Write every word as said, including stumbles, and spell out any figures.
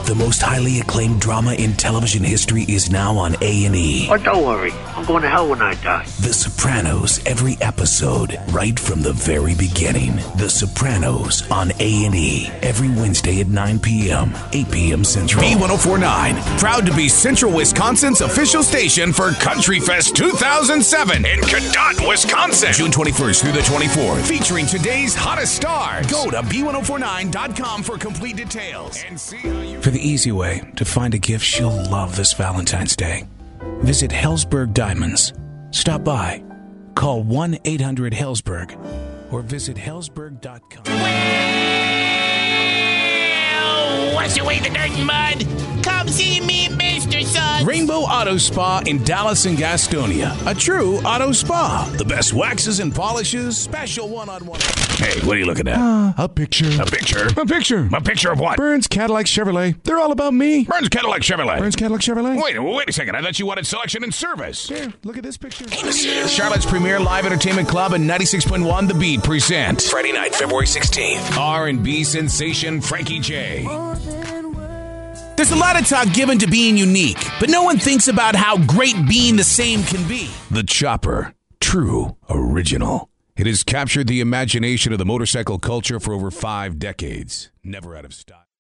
The most highly acclaimed drama in television history is now on A and E. Oh, don't worry. I'm going to hell when I die. The Sopranos, every episode, right from the very beginning. The Sopranos on A and E, every Wednesday at nine p.m., eight p.m. Central. B one oh four point nine, proud to be Central Wisconsin's official station for Country Fest two thousand seven in Cadott, Wisconsin. June twenty-first through the twenty-fourth, featuring today's hottest stars. Go to B one oh four nine dot com for complete details. And see how you... For the easy way to find a gift she'll love this Valentine's Day, visit Hellsberg Diamonds. Stop by, call one eight hundred Hellsberg, or visit hellsberg dot com. Well, wash away the dirt and mud. Come see me, Mister Sun. Rainbow Auto Spa in Dallas and Gastonia. A true auto spa. The best waxes and polishes. Special one-on-one. Hey, what are you looking at? Uh, a picture. A picture? A picture. A picture of what? Burns Cadillac Chevrolet. They're all about me. Burns Cadillac Chevrolet. Burns Cadillac Chevrolet. Wait, wait a second. I thought you wanted selection and service. Here, look at this picture. Charlotte's premier live entertainment club and ninety-six point one The Beat present Friday night, February sixteenth. R and B sensation Frankie J. There's a lot of talk given to being unique, but no one thinks about how great being the same can be. The Chopper. True original. It has captured the imagination of the motorcycle culture for over five decades. Never out of style.